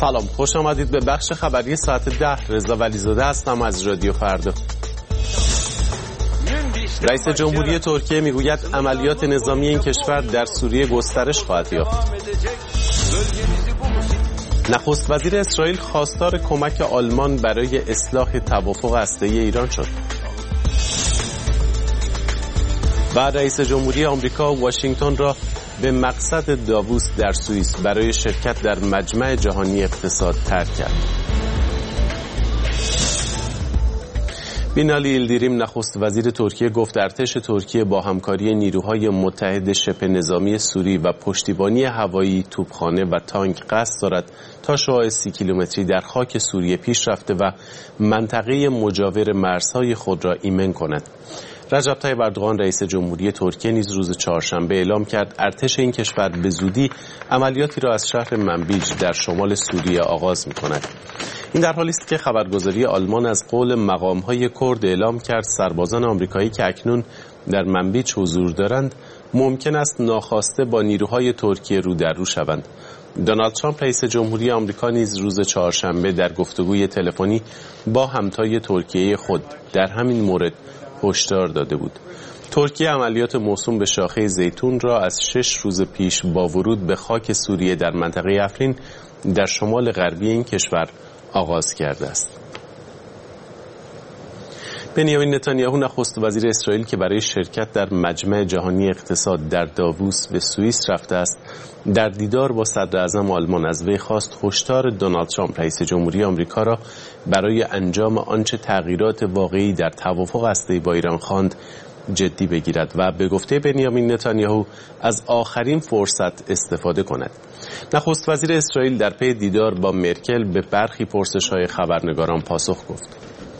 سلام، خوش آمدید به بخش خبری ساعت 10. رضا ولیزاده هستم از رادیو فردا. رئیس جمهوری ترکیه میگوید عملیات نظامی این کشور در سوریه گسترش خواهد یافت. نخست وزیر اسرائیل خواستار کمک آلمان برای اصلاح توافق هسته‌ای ایران شد. و رئیس جمهوری آمریکا واشنگتن را به مقصد داووس در سوئیس برای شرکت در مجمع جهانی اقتصاد ترک کرد. بینالی ایلدیریم نخست وزیر ترکیه گفت ارتش ترکیه با همکاری نیروهای متحد شبه نظامی سوری و پشتیبانی هوایی، توپخانه و تانک قصد دارد تا شعاع 30 کیلومتری در خاک سوریه پیش رفته و منطقه مجاور مرزهای خود را ایمن کند. رجب طیب اردوغان رئیس جمهوری ترکیه نیز روز چهارشنبه اعلام کرد ارتش این کشور به زودی عملیاتی را از شهر منبیج در شمال سوریه آغاز می‌کند. این در حالی است که خبرگزاری آلمان از قول مقام‌های کرد اعلام کرد سربازان آمریکایی که اکنون در منبیج حضور دارند ممکن است ناخواسته با نیروهای ترکیه رو در رو شوند. دونالد ترامپ رئیس جمهوری آمریکا نیز روز چهارشنبه در گفتگوی تلفنی با همتای ترکیه خود در همین مورد هشدار داده بود. ترکیه عملیات موسوم به شاخه زیتون را از 6 روز پیش با ورود به خاک سوریه در منطقه افرین در شمال غربی این کشور آغاز کرده است. بنیامین نتانیاهو نخست وزیر اسرائیل که برای شرکت در مجمع جهانی اقتصاد در داووس به سوئیس رفته است، در دیدار با صدر اعظم آلمان از وی خواست هشدار دونالد ترامپ رئیس جمهوری آمریکا را برای انجام آنچه تغییرات واقعی در توافق هسته‌ای با ایران خواند جدی بگیرد و به گفته بنیامین نتانیاهو از آخرین فرصت استفاده کند. نخست وزیر اسرائیل در پی دیدار با مرکل به برخی پرسش‌های خبرنگاران پاسخ گفت.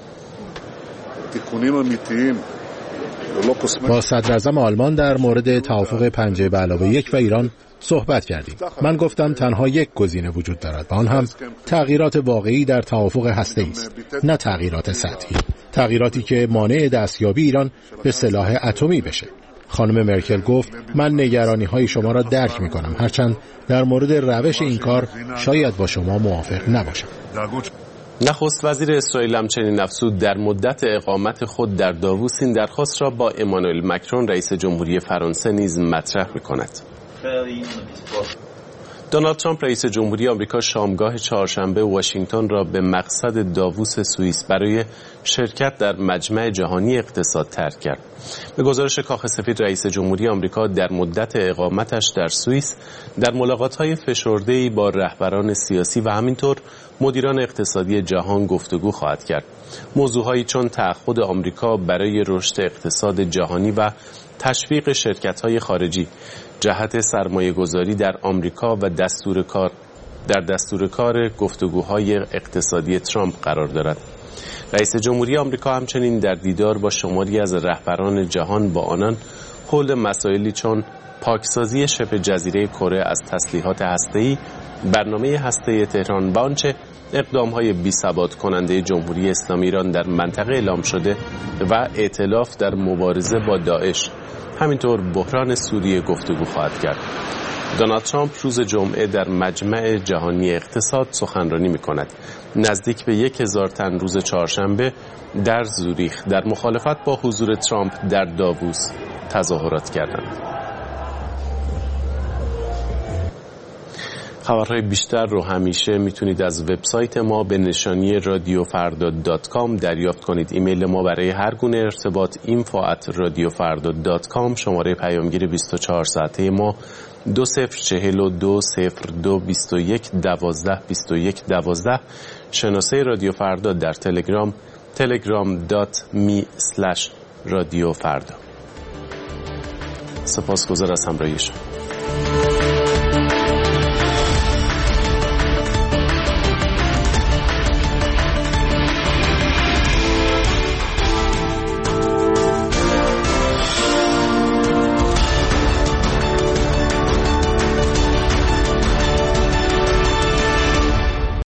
با صدراعظم آلمان در مورد توافق 5+1 و ایران صحبت کردیم. من گفتم تنها یک گزینه وجود دارد و آن هم تغییرات واقعی در توافق هسته‌ای است، نه تغییرات سطحی، تغییراتی که مانع دستیابی ایران به سلاح اتمی بشه. خانم مرکل گفت من نگرانی‌های شما را درک می‌کنم، هرچند در مورد روش این کار شاید با شما موافق نباشم. نخست وزیر اسرائیل همچنین افزود در مدت اقامت خود در داووس این درخواست را با امانوئل مکرون رئیس جمهوری فرانسه نیز مطرح می‌کند. دونالد ترامپ رئیس جمهوری آمریکا شامگاه چهارشنبه واشنگتن را به مقصد داووس سوئیس برای شرکت در مجمع جهانی اقتصاد ترک کرد. به گزارش کاخ سفید رئیس جمهوری آمریکا در مدت اقامتش در سوئیس در ملاقات‌های فشرده‌ای با رهبران سیاسی و همینطور مدیران اقتصادی جهان گفتگو خواهد کرد. موضوعهایی چون تعهد آمریکا برای رشد اقتصاد جهانی و تشویق شرکت‌های خارجی، جهت سرمایه‌گذاری در آمریکا و دستور کار گفتگوهای اقتصادی ترامپ قرار دارد. رئیس جمهوری آمریکا همچنین در دیدار با شماری از رهبران جهان با آنان حول مسائلی چون پاکسازی شبه جزیره کره از تسلیحات هسته‌ای، برنامه هسته تهران و آنچه اقدام‌های بی‌ثبات کننده جمهوری اسلامی ایران در منطقه اعلام شده و ائتلاف در مبارزه با داعش، همینطور بحران سوریه گفتگو خواهد کرد. دونالد ترامپ روز جمعه در مجمع جهانی اقتصاد سخنرانی می‌کند. نزدیک به 1000 تن روز چهارشنبه در زوریخ در مخالفت با حضور ترامپ در داووس تظاهرات کردند. خبرهای بیشتر رو همیشه میتونید از وبسایت ما به نشانی radiofarda.com دریافت کنید. ایمیل ما برای هر گونه ارتباط info@radiofarda.com. شماره پیامگیر 24 ساعته ما 20420221122112. شناسه رادیو فردا در تلگرام telegram.me/radiofarda. سپاسگزار از همراهی شما.